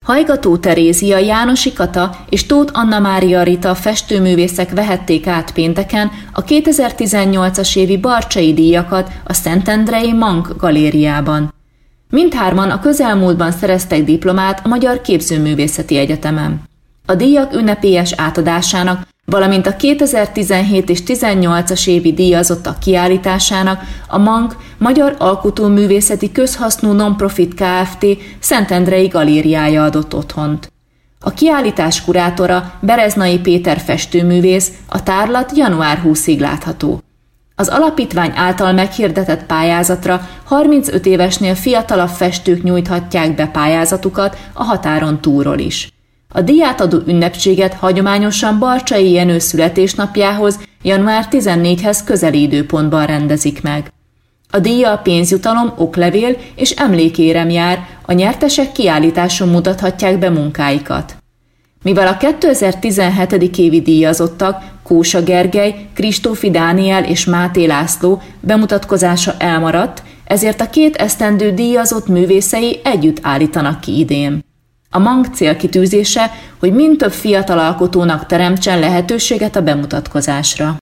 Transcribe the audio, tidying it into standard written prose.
Hajgató Terézia, Jánosi Kata és Tóth Anna Mária Rita festőművészek vehették át pénteken a 2018-as évi Barcsay díjakat a Szentendrei Mank galériában. Mindhárman a közelmúltban szereztek diplomát a Magyar Képzőművészeti Egyetemen. A díjak ünnepélyes átadásának, valamint a 2017 és 18-as évi díjazottak kiállításának a MANK Magyar Alkotóművészeti Közhasznú Nonprofit Kft. Szentendrei galériája adott otthont. A kiállítás kurátora Bereznai Péter festőművész, a tárlat január 20-ig látható. Az alapítvány által meghirdetett pályázatra 35 évesnél fiatalabb festők nyújthatják be pályázatukat a határon túlról is. A díjátadó ünnepséget hagyományosan Barcsay Jenő születésnapjához, január 14-hez közeli időpontban rendezik meg. A díjjal pénzjutalom, oklevél és emlékérem jár, a nyertesek kiállításon mutathatják be munkáikat. Mivel a 2017. évi díjazottak Kósa Gergely, Kristófi Dániel és Máté László bemutatkozása elmaradt, ezért a két esztendő díjazott művészei együtt állítanak ki idén. A MANK célkitűzése, hogy mind több fiatal alkotónak teremtsen lehetőséget a bemutatkozásra.